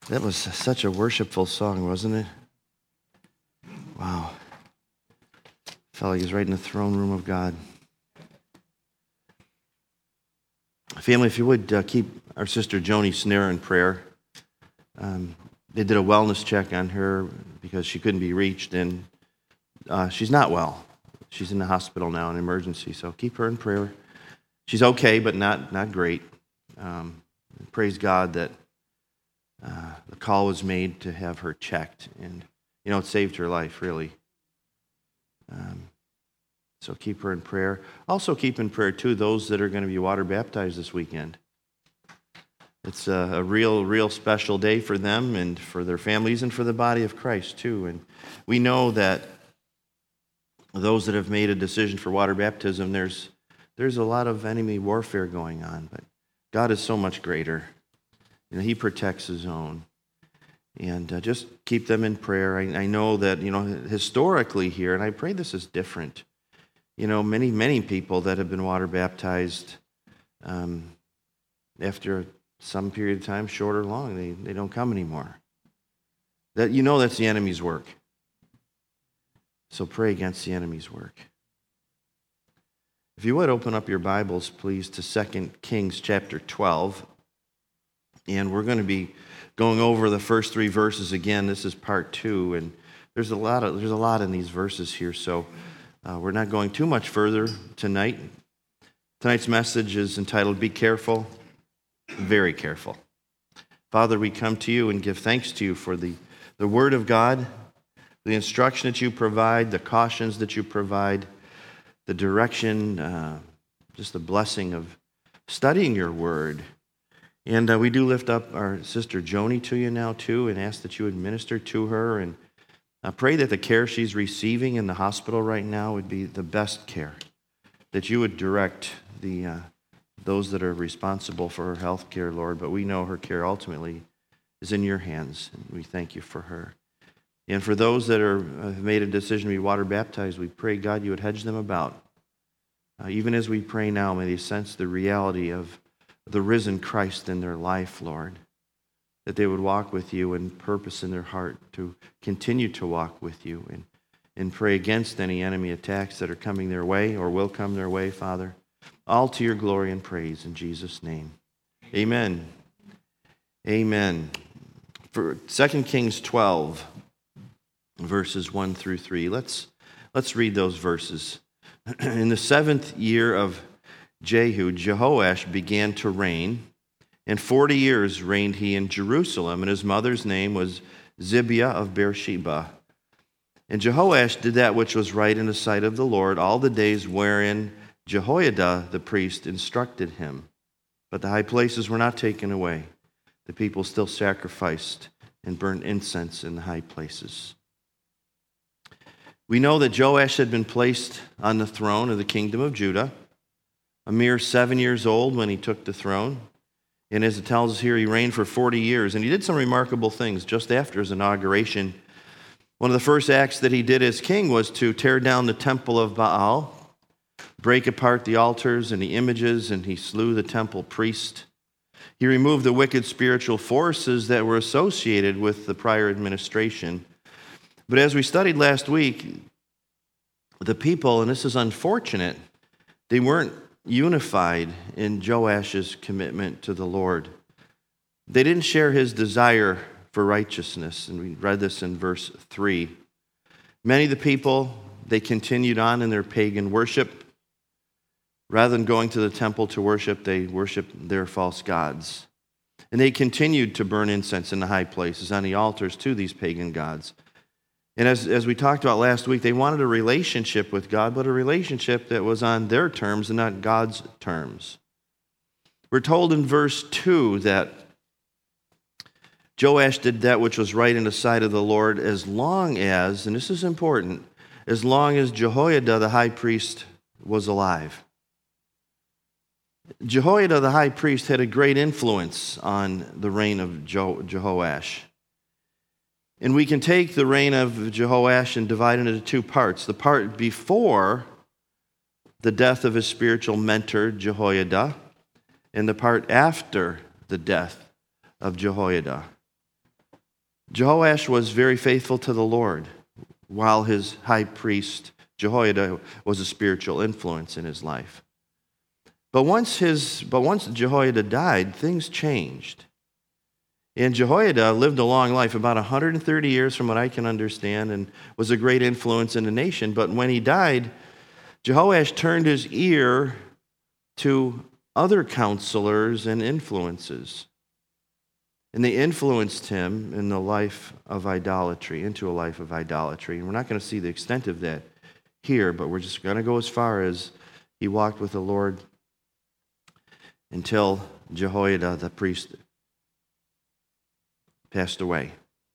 That was such a worshipful song, wasn't it? Wow. Felt like he was right in the throne room of God. Family, if you would keep our sister Joni Snare in prayer. They did a wellness check on her because she couldn't be reached, and she's not well. She's in the hospital now in emergency, so keep her in prayer. She's okay, but not great. Praise God that the call was made to have her checked, and it saved her life, really. So keep her in prayer. Also keep in prayer, too, those that are going to be water baptized this weekend. It's a real special day for them and for their families and for the body of Christ, too. And we know that those that have made a decision for water baptism, there's a lot of enemy warfare going on, but God is so much greater. He protects his own. And just keep them in prayer. I know that, historically here, and I pray this is different, many people that have been water baptized after some period of time, short or long, they don't come anymore. That's the enemy's work. So pray against the enemy's work. If you would open up your Bibles, please, to 2 Kings chapter 12. And we're going to be going over the first 3 verses again. This is part 2, and there's a lot in these verses here, so we're not going too much further tonight. Tonight's message is entitled, Be Careful, Very Careful. Father, we come to you and give thanks to you for the Word of God, the instruction that you provide, the cautions that you provide, the direction, just the blessing of studying your Word. And we do lift up our sister Joni to you now, too, and ask that you would minister to her. And I pray that the care she's receiving in the hospital right now would be the best care, that you would direct those that are responsible for her health care, Lord. But we know her care ultimately is in your hands, and we thank you for her. And for those that have made a decision to be water baptized, we pray, God, you would hedge them about. Even as we pray now, may they sense the reality of the risen Christ in their life, Lord, that they would walk with you and purpose in their heart to continue to walk with you and pray against any enemy attacks that are coming their way or will come their way, Father. All to your glory and praise in Jesus' name. Amen. Amen. For 2 Kings 12, verses 1 through 3, let's read those verses. In the 7th year of Jehu, Jehoash began to reign, and 40 years reigned he in Jerusalem, and his mother's name was Zibiah of Beersheba. And Jehoash did that which was right in the sight of the Lord all the days wherein Jehoiada the priest instructed him. But the high places were not taken away. The people still sacrificed and burned incense in the high places. We know that Joash had been placed on the throne of the kingdom of Judah, a mere 7 years old when he took the throne. And as it tells us here, he reigned for 40 years. And he did some remarkable things just after his inauguration. One of the first acts that he did as king was to tear down the temple of Baal, break apart the altars and the images, and he slew the temple priest. He removed the wicked spiritual forces that were associated with the prior administration. But as we studied last week, the people, and this is unfortunate, they weren't unified in Joash's commitment to the Lord. They didn't share his desire for righteousness, and we read this in verse 3. Many of the people, they continued on in their pagan worship. Rather than going to the temple to worship, they worshiped their false gods. And they continued to burn incense in the high places on the altars to these pagan gods. And as we talked about last week, they wanted a relationship with God, but a relationship that was on their terms and not God's terms. We're told in verse 2 that Joash did that which was right in the sight of the Lord as long as, and this is important, as long as Jehoiada the high priest was alive. Jehoiada the high priest had a great influence on the reign of Jehoash. And we can take the reign of Jehoash and divide it into 2 parts. The part before the death of his spiritual mentor, Jehoiada, and the part after the death of Jehoiada. Jehoash was very faithful to the Lord, while his high priest Jehoiada was a spiritual influence in his life. But once Jehoiada died, things changed. And Jehoiada lived a long life, about 130 years from what I can understand, and was a great influence in the nation. But when he died, Jehoash turned his ear to other counselors and influences. And they influenced him in the life of idolatry, into a life of idolatry. And we're not going to see the extent of that here, but we're just going to go as far as he walked with the Lord until Jehoiada, the priest, passed away.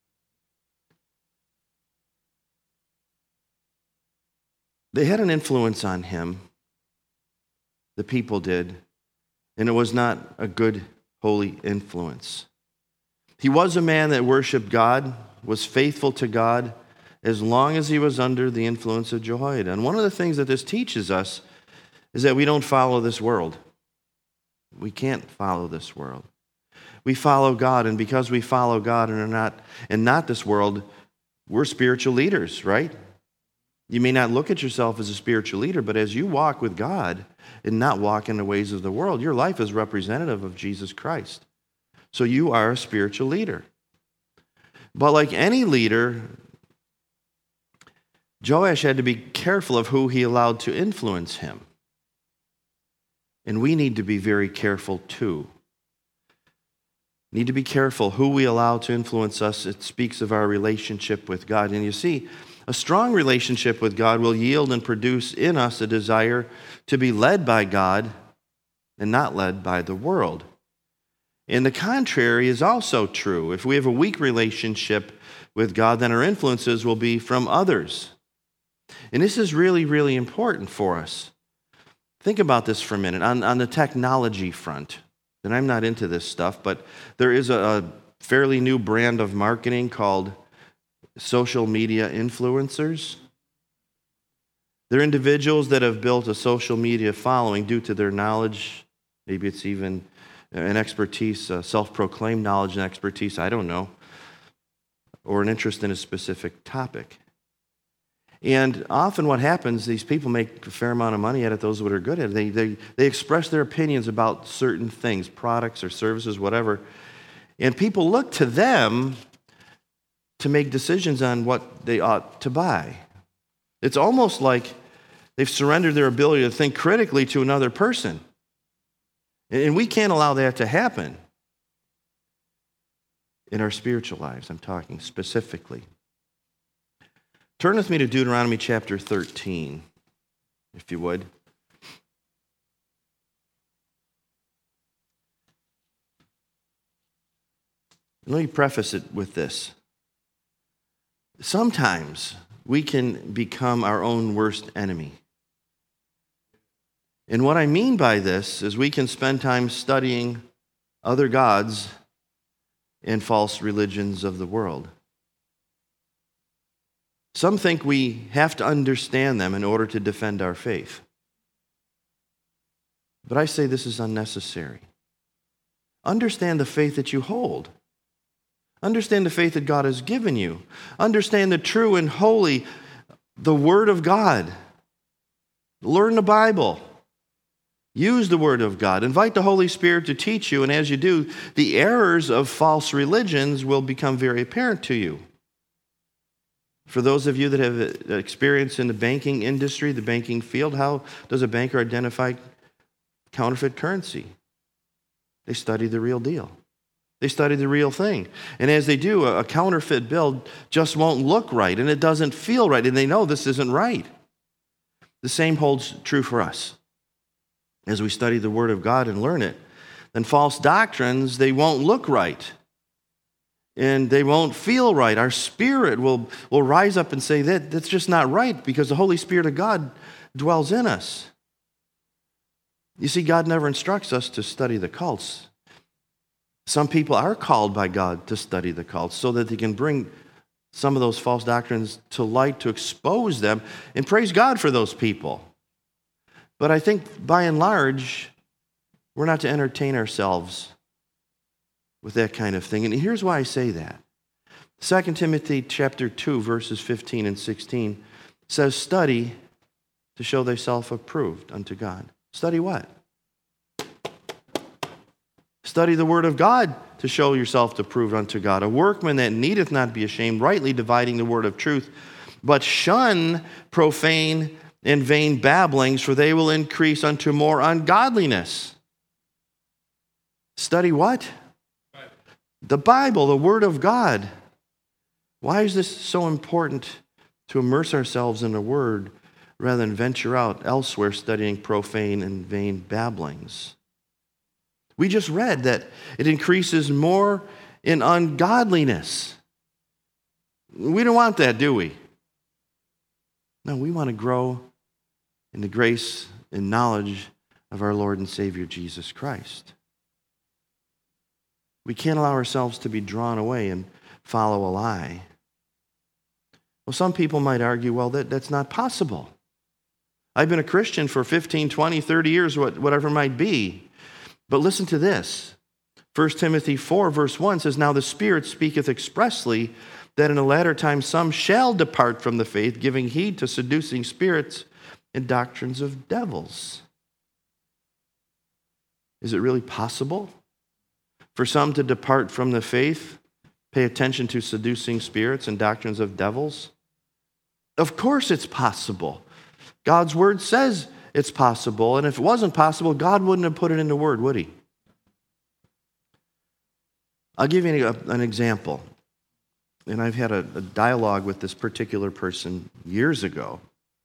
They had an influence on him, the people did, and it was not a good, holy influence. He was a man that worshiped God, was faithful to God, as long as he was under the influence of Jehoiada. And one of the things that this teaches us is that we don't follow this world. We can't follow this world. We follow God, and because we follow God and are not this world, we're spiritual leaders, right? You may not look at yourself as a spiritual leader, but as you walk with God and not walk in the ways of the world, your life is representative of Jesus Christ. So you are a spiritual leader. But like any leader, Joash had to be careful of who he allowed to influence him. And we need to be very careful too. Need to be careful who we allow to influence us. It speaks of our relationship with God. And you see, a strong relationship with God will yield and produce in us a desire to be led by God and not led by the world. And the contrary is also true. If we have a weak relationship with God, then our influences will be from others. And this is really, really important for us. Think about this for a minute. On the technology front, and I'm not into this stuff, but there is a fairly new brand of marketing called social media influencers. They're individuals that have built a social media following due to their knowledge. Maybe it's even an expertise, self-proclaimed knowledge and expertise, I don't know, or an interest in a specific topic. And often what happens, these people make a fair amount of money at it, those that are good at it. They express their opinions about certain things, products or services, whatever. And people look to them to make decisions on what they ought to buy. It's almost like they've surrendered their ability to think critically to another person. And we can't allow that to happen in our spiritual lives. I'm talking specifically. Turn with me to Deuteronomy chapter 13, if you would. Let me preface it with this. Sometimes we can become our own worst enemy. And what I mean by this is we can spend time studying other gods and false religions of the world. Some think we have to understand them in order to defend our faith. But I say this is unnecessary. Understand the faith that you hold. Understand the faith that God has given you. Understand the true and holy, the Word of God. Learn the Bible. Use the Word of God. Invite the Holy Spirit to teach you, and as you do, the errors of false religions will become very apparent to you. For those of you that have experience in the banking industry, the banking field, how does a banker identify counterfeit currency? They study the real deal. They study the real thing. And as they do, a counterfeit bill just won't look right, and it doesn't feel right, and they know this isn't right. The same holds true for us. As we study the Word of God and learn it, then false doctrines, they won't look right. And they won't feel right. Our spirit will rise up and say, that's just not right, because the Holy Spirit of God dwells in us. You see, God never instructs us to study the cults. Some people are called by God to study the cults so that they can bring some of those false doctrines to light, to expose them, and praise God for those people. But I think, by and large, we're not to entertain ourselves with that kind of thing. And here's why I say that. 2 Timothy chapter 2, verses 15 and 16 says, study to show thyself approved unto God. Study what? Study the word of God to show yourself approved unto God. A workman that needeth not be ashamed, rightly dividing the word of truth, but shun profane and vain babblings, for they will increase unto more ungodliness. Study what? The Bible, the word of God. Why is this so important to immerse ourselves in the word rather than venture out elsewhere studying profane and vain babblings? We just read that it increases more in ungodliness. We don't want that, do we? No, we want to grow in the grace and knowledge of our Lord and Savior Jesus Christ. We can't allow ourselves to be drawn away and follow a lie. Well, some people might argue, well, that's not possible. I've been a Christian for 15, 20, 30 years, whatever it might be. But listen to this. 1 Timothy 4, verse 1 says, now the Spirit speaketh expressly that in the latter time some shall depart from the faith, giving heed to seducing spirits and doctrines of devils. Is it really possible for some to depart from the faith, pay attention to seducing spirits and doctrines of devils? Of course it's possible. God's word says it's possible, and if it wasn't possible, God wouldn't have put it in the word, would he? I'll give you an example. And I've had a dialogue with this particular person years ago.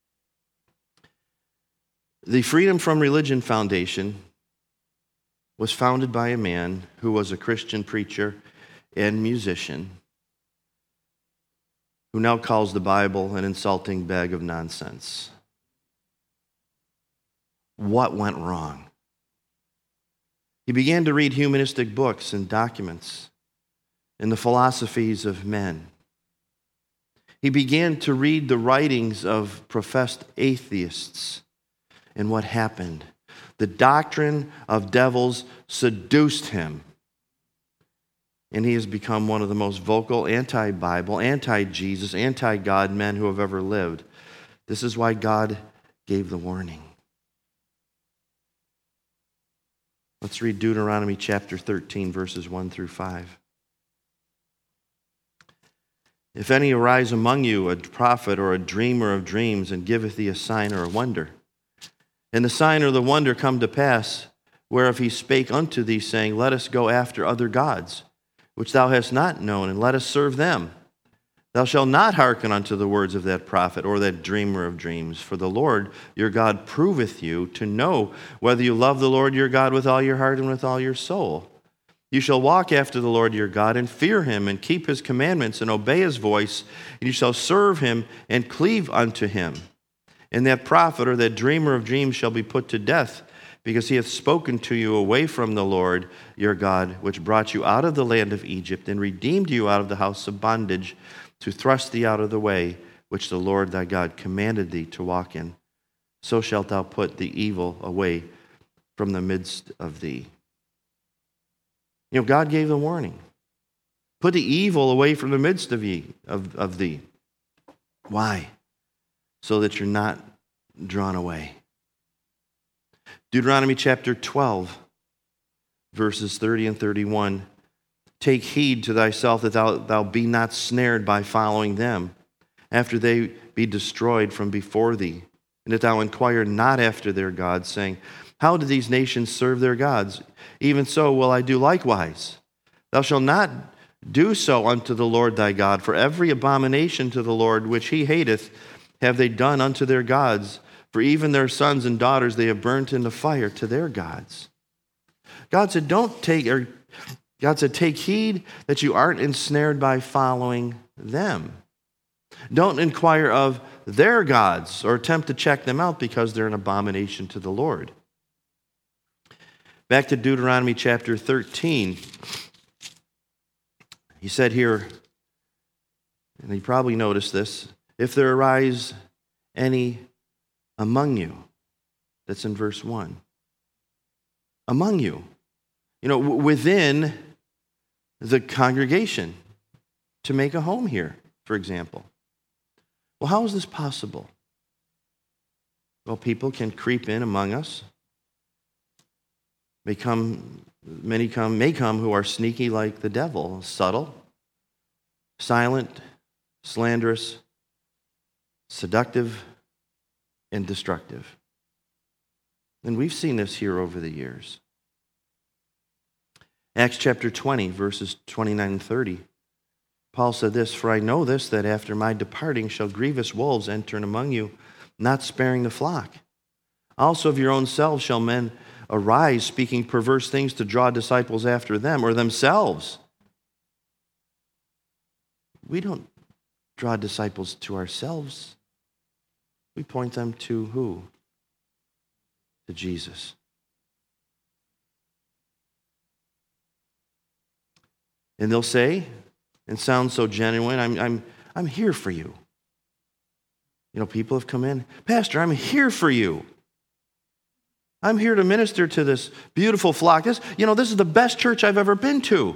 The Freedom from Religion Foundation was founded by a man who was a Christian preacher and musician who now calls the Bible an insulting bag of nonsense. What went wrong? He began to read humanistic books and documents and the philosophies of men. He began to read the writings of professed atheists. And what happened? The doctrine of devils seduced him. And he has become one of the most vocal anti-Bible, anti-Jesus, anti-God men who have ever lived. This is why God gave the warning. Let's read Deuteronomy chapter 13, verses 1 through 5. If any arise among you, a prophet or a dreamer of dreams, and giveth thee a sign or a wonder, and the sign or the wonder come to pass, whereof he spake unto thee, saying, let us go after other gods, which thou hast not known, and let us serve them. Thou shalt not hearken unto the words of that prophet or that dreamer of dreams, for the Lord your God proveth you to know whether you love the Lord your God with all your heart and with all your soul. You shall walk after the Lord your God and fear him and keep his commandments and obey his voice, and you shall serve him and cleave unto him. And that prophet or that dreamer of dreams shall be put to death, because he hath spoken to you away from the Lord your God, which brought you out of the land of Egypt and redeemed you out of the house of bondage, to thrust thee out of the way which the Lord thy God commanded thee to walk in. So shalt thou put the evil away from the midst of thee. You know, God gave the warning. Put the evil away from the midst of thee. Why? So that you're not drawn away. Deuteronomy chapter 12, verses 30 and 31. Take heed to thyself that thou be not snared by following them, after they be destroyed from before thee, and that thou inquire not after their gods, saying, how do these nations serve their gods? Even so will I do likewise. Thou shalt not do so unto the Lord thy God, for every abomination to the Lord which he hateth have they done unto their gods, for even their sons and daughters they have burnt in the fire to their gods. God said, take heed that you aren't ensnared by following them. Don't inquire of their gods or attempt to check them out because they're an abomination to the Lord. Back to Deuteronomy chapter 13. He said here, and you probably noticed this, if there arise any among you, that's in verse 1. Among you. You know, within the congregation. to make a home here, for example. Well, how is this possible? Well, people can creep in among us. May come who are sneaky like the devil, subtle, silent, slanderous, seductive, and destructive. And we've seen this here over the years. Acts chapter 20, verses 29 and 30. Paul said this, "For I know this, that after my departing shall grievous wolves enter in among you, not sparing the flock. Also of your own selves shall men arise, speaking perverse things to draw disciples after them, or themselves." We don't draw disciples to ourselves. We point them to who? To Jesus. And they'll say, and sound so genuine, I'm here for you. You know, people have come in, "Pastor, I'm here for you. I'm here to minister to this beautiful flock. This is the best church I've ever been to."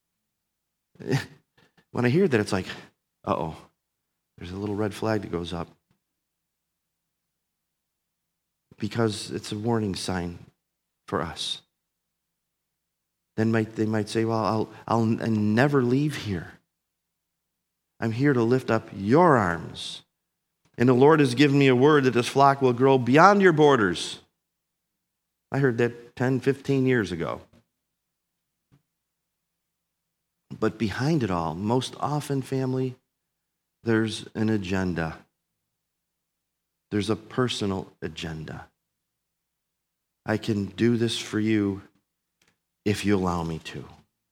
When I hear that, it's like, uh-oh, there's a little red flag that goes up. Because it's a warning sign for us. Then they might say, "Well, I'll never leave here. I'm here to lift up your arms. And the Lord has given me a word that this flock will grow beyond your borders." I heard that 10, 15 years ago. But behind it all, most often, family, there's an agenda. There's a personal agenda. I can do this for you if you allow me to.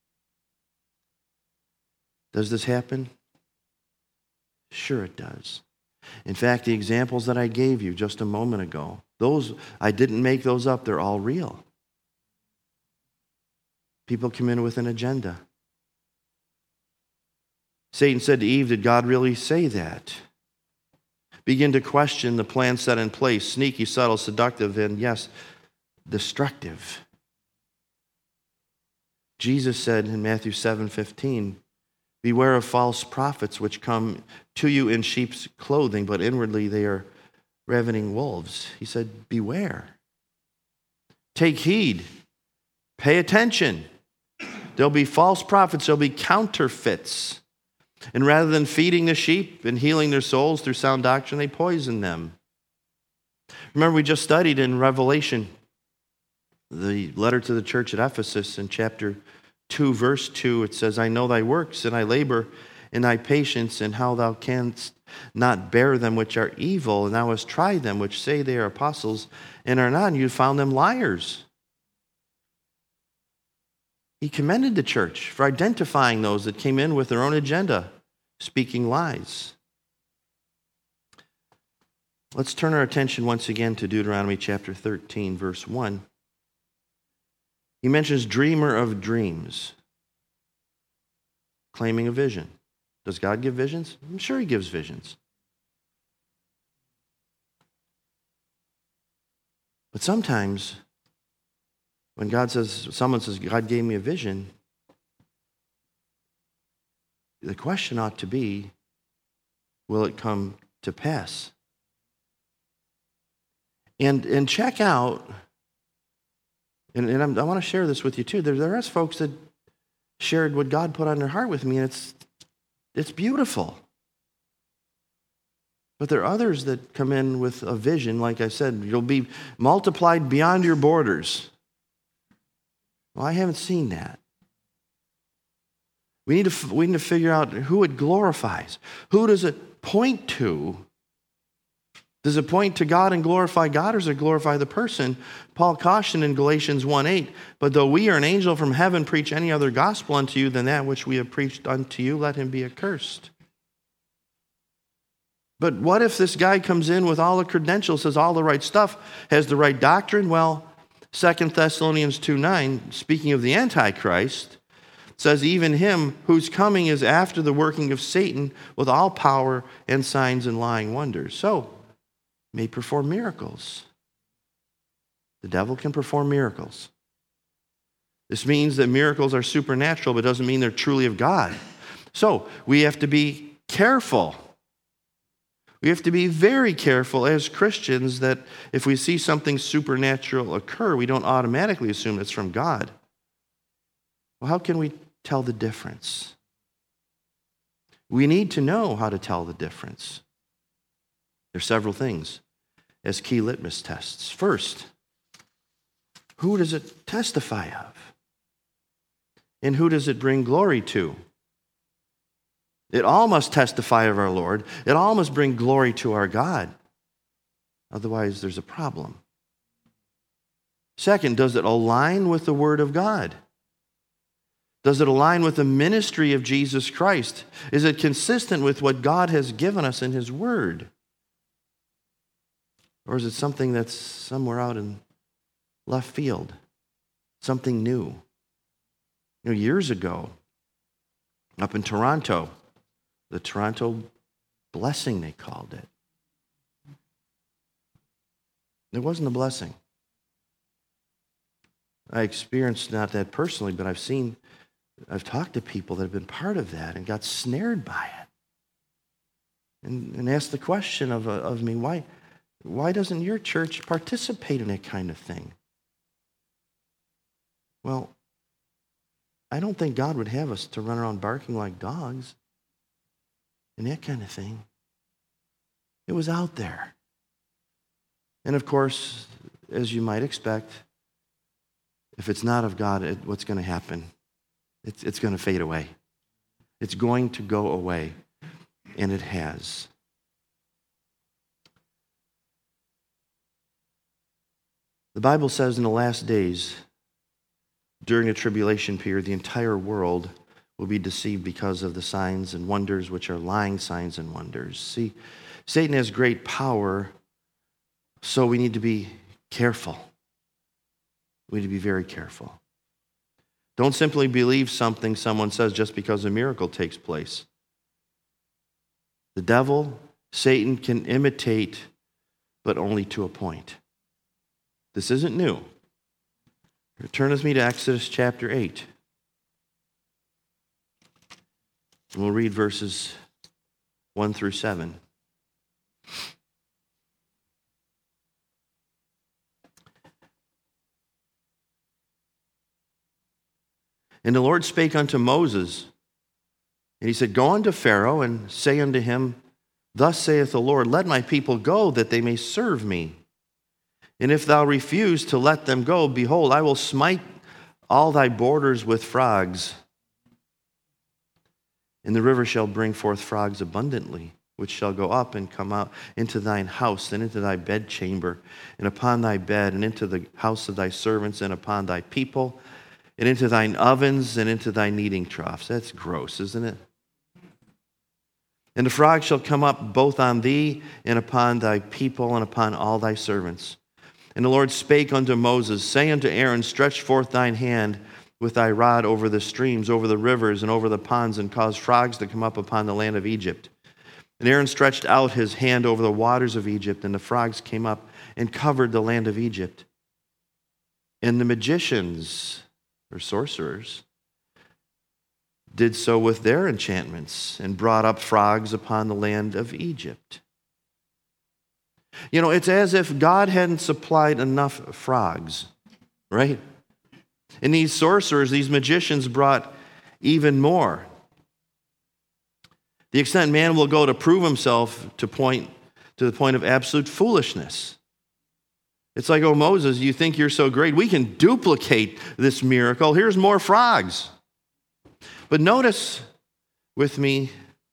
Does this happen? Sure it does. In fact, the examples that I gave you just a moment ago, I didn't make those up. They're all real. People come in with an agenda. Satan said to Eve, "Did God really say that?" Begin to question the plan set in place, sneaky, subtle, seductive, and yes, destructive. Jesus said in Matthew 7:15, "Beware of false prophets which come to you in sheep's clothing, but inwardly they are ravening wolves." He said, beware. Take heed. Pay attention. There'll be false prophets. There'll be counterfeits. And rather than feeding the sheep and healing their souls through sound doctrine, they poison them. Remember, we just studied in Revelation, the letter to the church at Ephesus in chapter 2, verse 2. It says, "I know thy works, and I labor in thy patience, and how thou canst not bear them which are evil, and thou hast tried them which say they are apostles, and are not, and you found them liars." He commended the church for identifying those that came in with their own agenda, speaking lies. Let's turn our attention once again to Deuteronomy chapter 13, verse 1. He mentions dreamer of dreams, claiming a vision. Does God give visions? I'm sure he gives visions. But sometimes when someone says, "God gave me a vision," the question ought to be, will it come to pass? And check out, and I want to share this with you too. There are folks that shared what God put on their heart with me, and it's beautiful. But there are others that come in with a vision, like I said, you'll be multiplied beyond your borders. Well, I haven't seen that. We need to figure out who it glorifies. Who does it point to? Does it point to God and glorify God, or does it glorify the person? Paul cautioned in Galatians 1:8, "But though we or an angel from heaven preach any other gospel unto you than that which we have preached unto you, let him be accursed." But what if this guy comes in with all the credentials, says all the right stuff, has the right doctrine? Well, 2 Thessalonians 2:9, speaking of the Antichrist, says, "Even him whose coming is after the working of Satan with all power and signs and lying wonders." So, may perform miracles. The devil can perform miracles. This means that miracles are supernatural, but doesn't mean they're truly of God. So we have to be careful. We have to be very careful as Christians that if we see something supernatural occur, we don't automatically assume it's from God. Well, how can we tell the difference? We need to know how to tell the difference. There are several things as key litmus tests. First, who does it testify of? And who does it bring glory to? It all must testify of our Lord. It all must bring glory to our God. Otherwise, there's a problem. Second, does it align with the Word of God? Does it align with the ministry of Jesus Christ? Is it consistent with what God has given us in His Word? Or is it something that's somewhere out in left field? Something new? You know, years ago, up in Toronto, the Toronto blessing, they called it. It wasn't a blessing. I experienced not that personally, but I've talked to people that have been part of that and got snared by it. And asked the question of me, why doesn't your church participate in that kind of thing? Well, I don't think God would have us to run around barking like dogs and that kind of thing. It was out there. And of course, as you might expect, if it's not of God, what's going to happen? It's going to fade away. It's going to go away, and it has. The Bible says in the last days, during the tribulation period, the entire world will be deceived because of the signs and wonders, which are lying signs and wonders. See, Satan has great power, so we need to be careful. We need to be very careful. Don't simply believe something someone says just because a miracle takes place. The devil, Satan, can imitate, but only to a point. This isn't new. Turn with me to Exodus chapter 8. And we'll read verses 1 through 7. And the Lord spake unto Moses, and he said, Go unto Pharaoh, and say unto him, Thus saith the Lord, Let my people go, that they may serve me. And if thou refuse to let them go, behold, I will smite all thy borders with frogs. And the river shall bring forth frogs abundantly, which shall go up and come out into thine house, and into thy bedchamber, and upon thy bed, and into the house of thy servants, and upon thy people, and into thine ovens, and into thy kneading troughs. That's gross, isn't it? And the frog shall come up both on thee, and upon thy people, and upon all thy servants. And the Lord spake unto Moses, Say unto Aaron, Stretch forth thine hand with thy rod over the streams, over the rivers, and over the ponds, and cause frogs to come up upon the land of Egypt. And Aaron stretched out his hand over the waters of Egypt, and the frogs came up and covered the land of Egypt. And the magicians, or sorcerers, did so with their enchantments, and brought up frogs upon the land of Egypt. You know, it's as if God hadn't supplied enough frogs, right? And these sorcerers, these magicians brought even more. The extent man will go to prove himself to the point of absolute foolishness. It's like, oh, Moses, you think you're so great. We can duplicate this miracle. Here's more frogs. But notice with me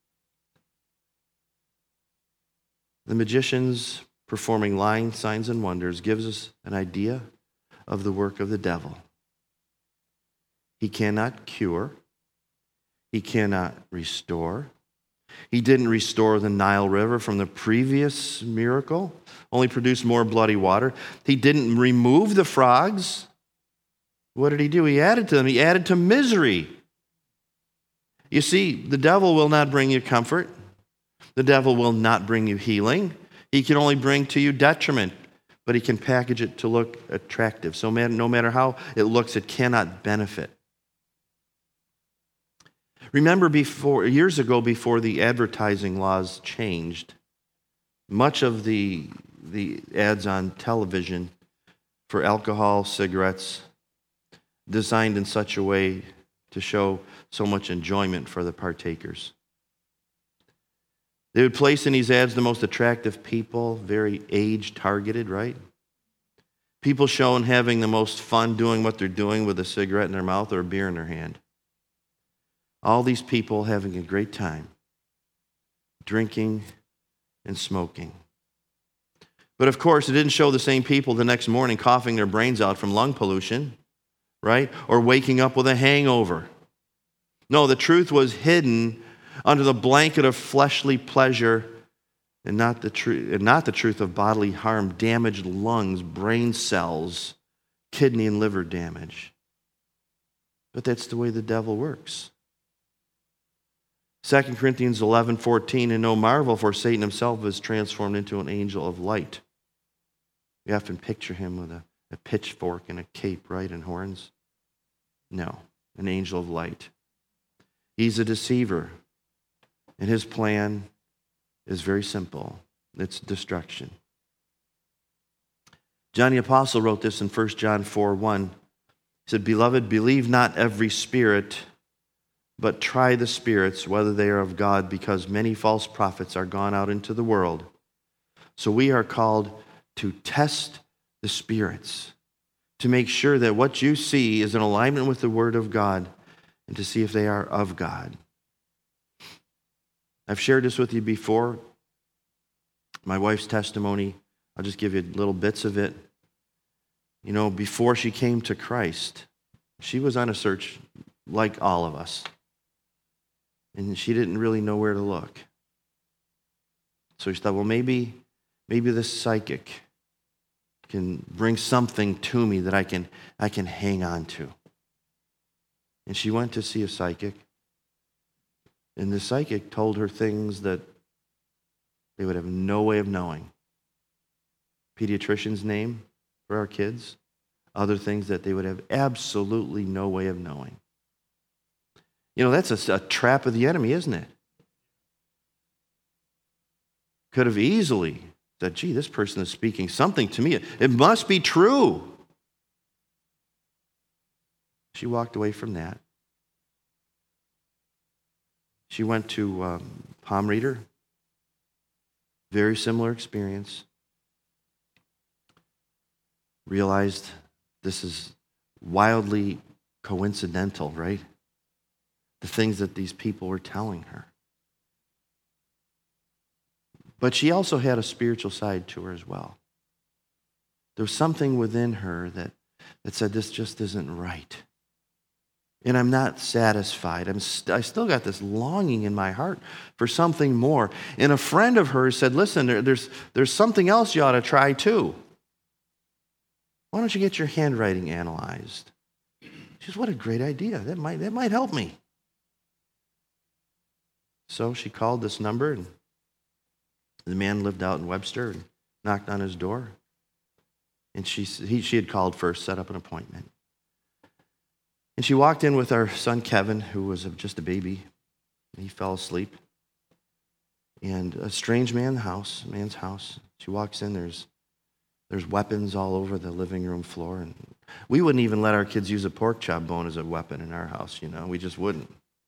the magicians performing lying signs and wonders gives us an idea of the work of the devil. He cannot cure. He cannot restore. He didn't restore the Nile River from the previous miracle, only produced more bloody water. He didn't remove the frogs. What did he do? He added to them. He added to misery. You see, the devil will not bring you comfort. The devil will not bring you healing. He can only bring to you detriment, but he can package it to look attractive. So no matter how it looks, it cannot benefit. Remember years ago, before the advertising laws changed, much of the ads on television for alcohol, cigarettes, designed in such a way to show so much enjoyment for the partakers. They would place in these ads the most attractive people, very age-targeted, right? People shown having the most fun doing what they're doing with a cigarette in their mouth or a beer in their hand. All these people having a great time, drinking and smoking. But of course, it didn't show the same people the next morning coughing their brains out from lung pollution, right? Or waking up with a hangover. No, the truth was hidden under the blanket of fleshly pleasure and not the truth of bodily harm, damaged lungs, brain cells, kidney and liver damage. But that's the way the devil works. 2 Corinthians 11:14, and no marvel, for Satan himself is transformed into an angel of light. We often picture him with a pitchfork and a cape, right, and horns. No, an angel of light. He's a deceiver, and his plan is very simple. It's destruction. John the Apostle wrote this in 1 John 4:1. He said, "Beloved, believe not every spirit, but try the spirits, whether they are of God, because many false prophets are gone out into the world." So we are called to test the spirits, to make sure that what you see is in alignment with the Word of God, and to see if they are of God. I've shared this with you before. My wife's testimony, I'll just give you little bits of it. You know, before she came to Christ, she was on a search like all of us. And she didn't really know where to look. So she thought, well, maybe this psychic can bring something to me that I can hang on to. And she went to see a psychic. And the psychic told her things that they would have no way of knowing. Pediatrician's name for our kids, other things that they would have absolutely no way of knowing. You know, that's a trap of the enemy, isn't it? Could have easily said, gee, this person is speaking something to me. It must be true. She walked away from that. She went to palm reader. Very similar experience. Realized this is wildly coincidental, right? The things that these people were telling her. But she also had a spiritual side to her as well. There was something within her that said, this just isn't right. And I'm not satisfied. I still got this longing in my heart for something more. And a friend of hers said, listen, there's something else you ought to try too. Why don't you get your handwriting analyzed? She says, what a great idea. That might help me. So she called this number, and the man lived out in Webster and knocked on his door. And she had called first, set up an appointment. And she walked in with our son Kevin, who was just a baby. He fell asleep. And a strange man's house. She walks in, there's weapons all over the living room floor. And we wouldn't even let our kids use a pork chop bone as a weapon in our house, you know. We just wouldn't.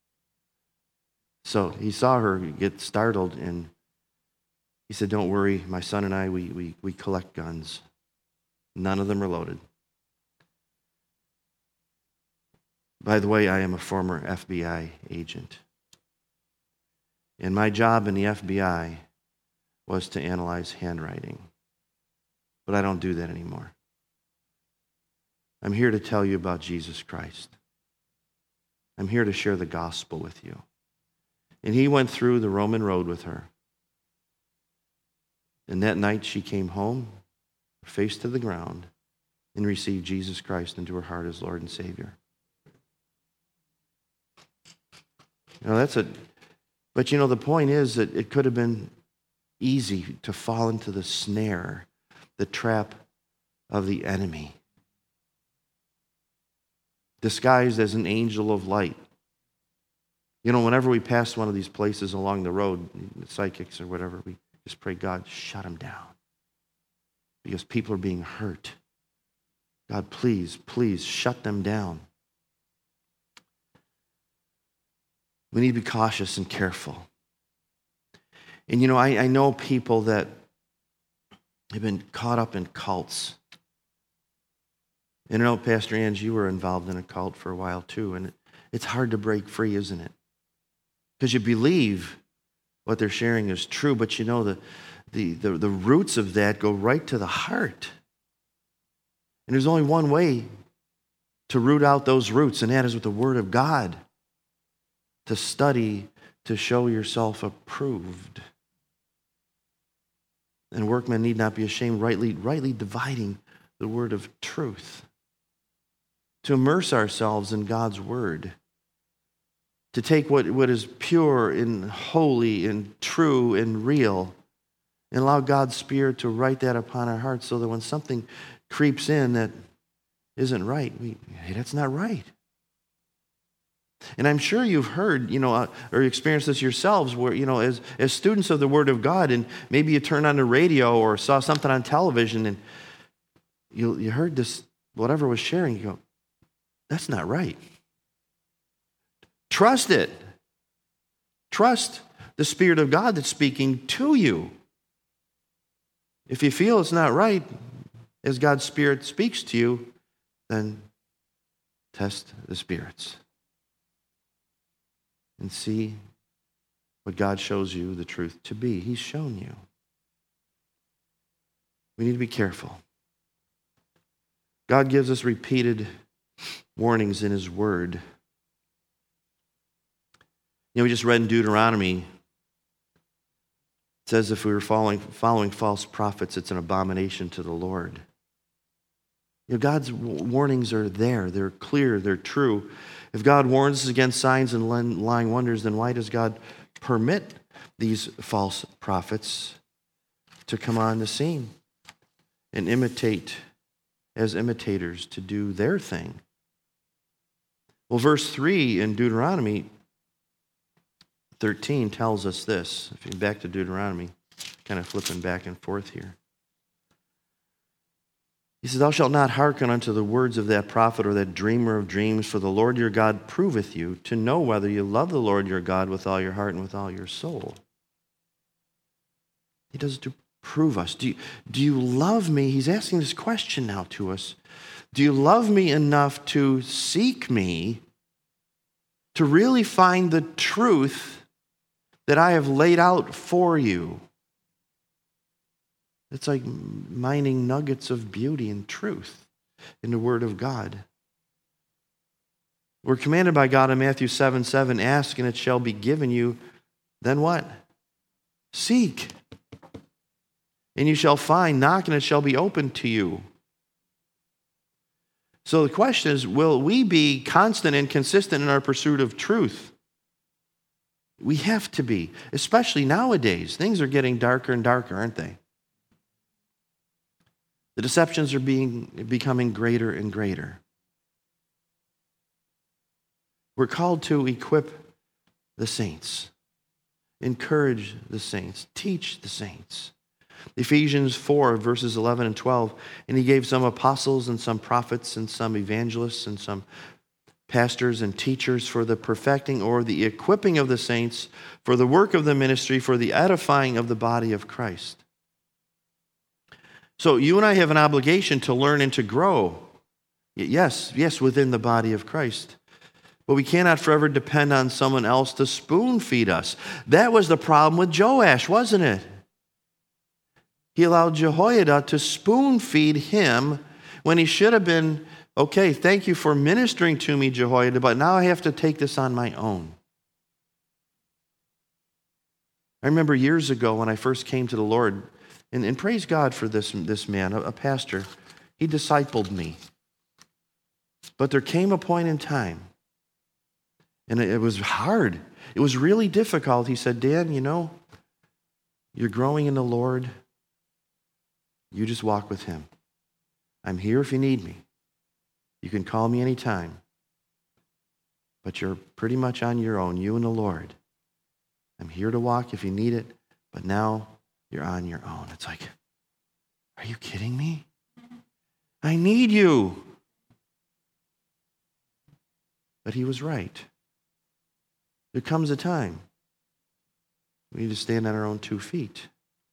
So he saw her get startled, and he said, don't worry, my son and I, we collect guns. None of them are loaded. By the way, I am a former FBI agent. And my job in the FBI was to analyze handwriting. But I don't do that anymore. I'm here to tell you about Jesus Christ. I'm here to share the gospel with you. And he went through the Roman road with her. And that night she came home, face to the ground, and received Jesus Christ into her heart as Lord and Savior. You know, but you know, the point is that it could have been easy to fall into the snare, the trap of the enemy. Disguised as an angel of light. Whenever we pass one of these places along the road, psychics or whatever, we just pray, God, shut them down. Because people are being hurt. God, please, please shut them down. We need to be cautious and careful. And I know people that have been caught up in cults. And I know, Pastor Ange, you were involved in a cult for a while too, and it's hard to break free, isn't it? Because you believe what they're sharing is true, but the roots of that go right to the heart. And there's only one way to root out those roots, and that is with the Word of God. To study, to show yourself approved. And workmen need not be ashamed, rightly dividing the word of truth. To immerse ourselves in God's Word. To take what is pure and holy and true and real and allow God's Spirit to write that upon our hearts so that when something creeps in that isn't right, hey, that's not right. And I'm sure you've heard, or experienced this yourselves where, as students of the Word of God, and maybe you turned on the radio or saw something on television and you heard this, whatever was sharing, you go, that's not right. Trust it. Trust the Spirit of God that's speaking to you. If you feel it's not right, as God's Spirit speaks to you, then test the spirits. And see what God shows you the truth to be. He's shown you. We need to be careful. God gives us repeated warnings in His Word. We just read in Deuteronomy, it says if we were following false prophets, it's an abomination to the Lord. God's warnings are there. They're clear. They're true. If God warns us against signs and lying wonders, then why does God permit these false prophets to come on the scene and imitate as imitators to do their thing? Well, verse 3 in Deuteronomy 13 tells us this. If you're back to Deuteronomy, kind of flipping back and forth here. He says, thou shalt not hearken unto the words of that prophet or that dreamer of dreams, for the Lord your God proveth you to know whether you love the Lord your God with all your heart and with all your soul. He does it to prove us. Do you love me? He's asking this question now to us. Do you love me enough to seek me, to really find the truth that I have laid out for you? It's like mining nuggets of beauty and truth in the Word of God. We're commanded by God in Matthew 7:7, ask and it shall be given you. Then what? Seek. And you shall find, knock and it shall be opened to you. So the question is, will we be constant and consistent in our pursuit of truth? We have to be, especially nowadays. Things are getting darker and darker, aren't they? The deceptions are becoming greater and greater. We're called to equip the saints, encourage the saints, teach the saints. Ephesians 4, verses 11 and 12, and he gave some apostles and some prophets and some evangelists and some pastors and teachers for the perfecting or the equipping of the saints, for the work of the ministry, for the edifying of the body of Christ. So you and I have an obligation to learn and to grow. Yes, within the body of Christ. But we cannot forever depend on someone else to spoon feed us. That was the problem with Joash, wasn't it? He allowed Jehoiada to spoon feed him when he should have been, okay, thank you for ministering to me, Jehoiada, but now I have to take this on my own. I remember years ago when I first came to the Lord, and praise God for this man, a pastor. He discipled me. But there came a point in time, and it was hard. It was really difficult. He said, Dan, you're growing in the Lord. You just walk with Him. I'm here if you need me. You can call me anytime. but you're pretty much on your own, you and the Lord. I'm here to walk if you need it, but now you're on your own. It's like, are you kidding me? I need you. But he was right. There comes a time we need to stand on our own 2 feet.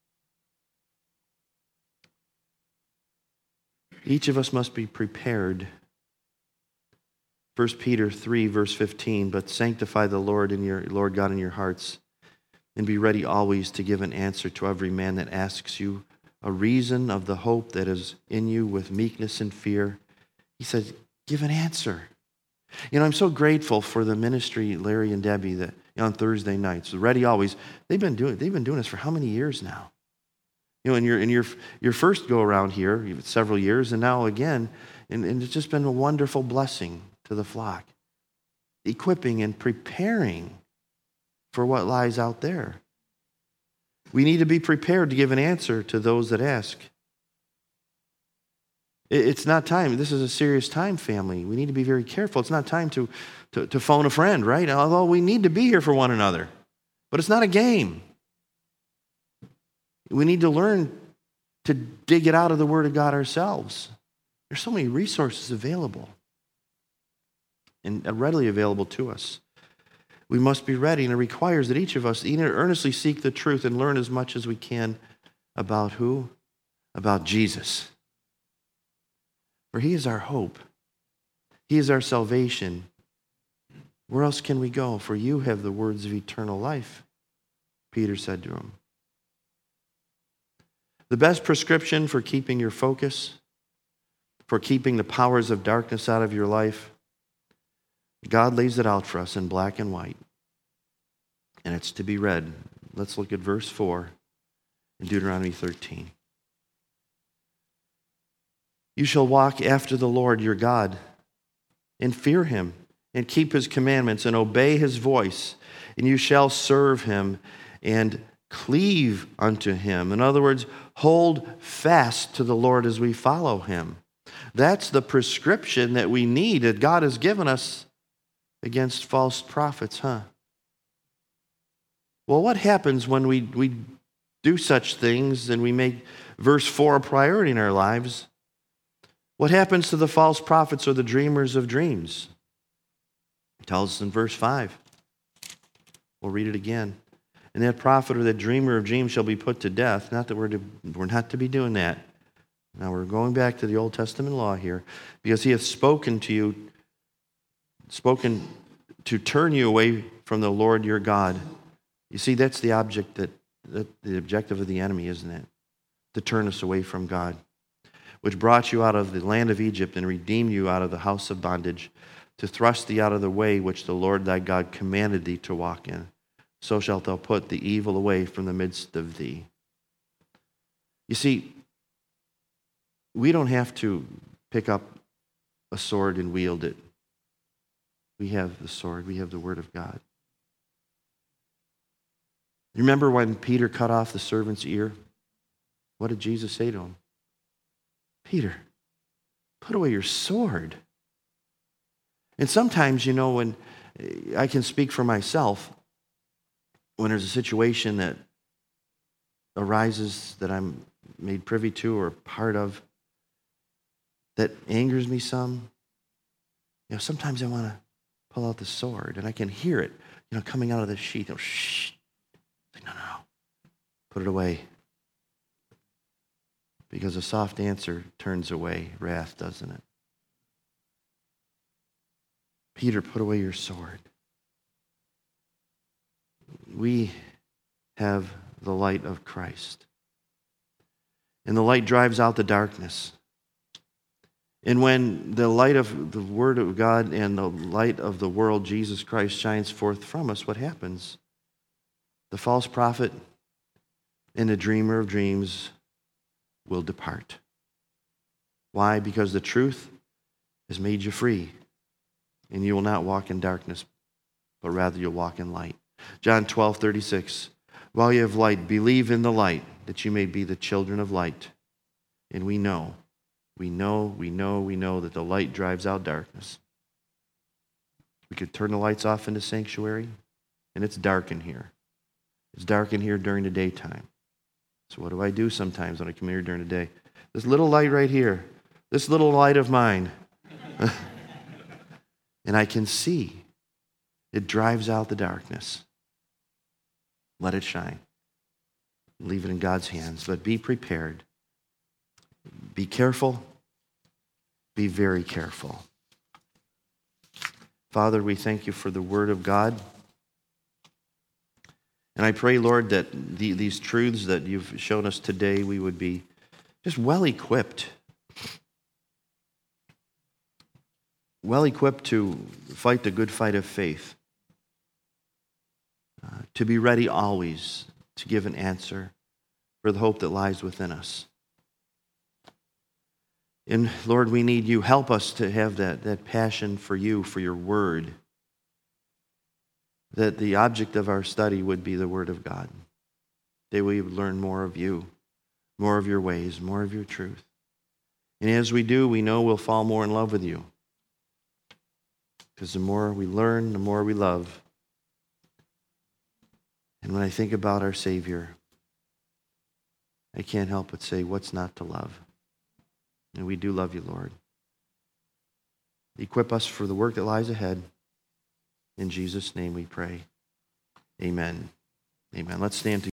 Each of us must be prepared. 1 Peter 3, verse 15, but sanctify the Lord God in your hearts, and be ready always to give an answer to every man that asks you a reason of the hope that is in you with meekness and fear. He says, give an answer. I'm so grateful for the ministry, Larry and Debbie, that on Thursday nights, ready always. They've been doing this for how many years now? In your first go around here, several years, and now again, and it's just been a wonderful blessing to the flock, equipping and preparing for what lies out there. We need to be prepared to give an answer to those that ask. It's not time. This is a serious time, family. We need to be very careful. It's not time to phone a friend, right? Although we need to be here for one another. But it's not a game. We need to learn to dig it out of the Word of God ourselves. There's so many resources available and readily available to us. We must be ready, and it requires that each of us earnestly seek the truth and learn as much as we can about who? About Jesus. For he is our hope. He is our salvation. Where else can we go? For you have the words of eternal life, Peter said to him. The best prescription for keeping your focus, for keeping the powers of darkness out of your life, God lays it out for us in black and white. And it's to be read. Let's look at verse 4 in Deuteronomy 13. You shall walk after the Lord your God and fear him and keep his commandments and obey his voice, and you shall serve him and cleave unto him. In other words, hold fast to the Lord as we follow him. That's the prescription that we need, that God has given us against false prophets, huh? Well, what happens when we do such things and we make verse 4 a priority in our lives? What happens to the false prophets or the dreamers of dreams? It tells us in verse 5. We'll read it again. And that prophet or that dreamer of dreams shall be put to death. Not that we're not to be doing that. Now we're going back to the Old Testament law here. Because he hath spoken to turn you away from the Lord your God. You see, that's the objective of the enemy, isn't it? To turn us away from God, which brought you out of the land of Egypt and redeemed you out of the house of bondage, to thrust thee out of the way which the Lord thy God commanded thee to walk in. So shalt thou put the evil away from the midst of thee. You see, we don't have to pick up a sword and wield it. We have the sword. We have the Word of God. You remember when Peter cut off the servant's ear? What did Jesus say to him? Peter, put away your sword. And sometimes, when I can speak for myself, when there's a situation that arises that I'm made privy to or part of that angers me some, sometimes I want to pull out the sword, and I can hear it, coming out of the sheath. Shh. No. Put it away. Because a soft answer turns away wrath, doesn't it? Peter, put away your sword. We have the light of Christ. And the light drives out the darkness. And when the light of the Word of God and the light of the world, Jesus Christ, shines forth from us, what happens? The false prophet and the dreamer of dreams will depart. Why? Because the truth has made you free, and you will not walk in darkness, but rather you'll walk in light. John 12:36. While you have light, believe in the light, that you may be the children of light. And we know that the light drives out darkness. We could turn the lights off in the sanctuary, and it's dark in here. It's dark in here during the daytime. So what do I do sometimes when I come here during the day? This little light right here, this little light of mine, and I can see. It drives out the darkness. Let it shine. Leave it in God's hands, but be prepared. Be careful. Be very careful. Father, we thank you for the word of God. And I pray, Lord, that these truths that you've shown us today, we would be just well-equipped. Well-equipped to fight the good fight of faith. To be ready always to give an answer for the hope that lies within us. And Lord, we need you. Help us to have that passion for you, for your word. That the object of our study would be the word of God. That we would learn more of you, more of your ways, more of your truth. And as we do, we know we'll fall more in love with you. Because the more we learn, the more we love. And when I think about our Savior, I can't help but say, what's not to love? And we do love you, Lord. Equip us for the work that lies ahead. In Jesus' name we pray. Amen. Amen. Let's stand together.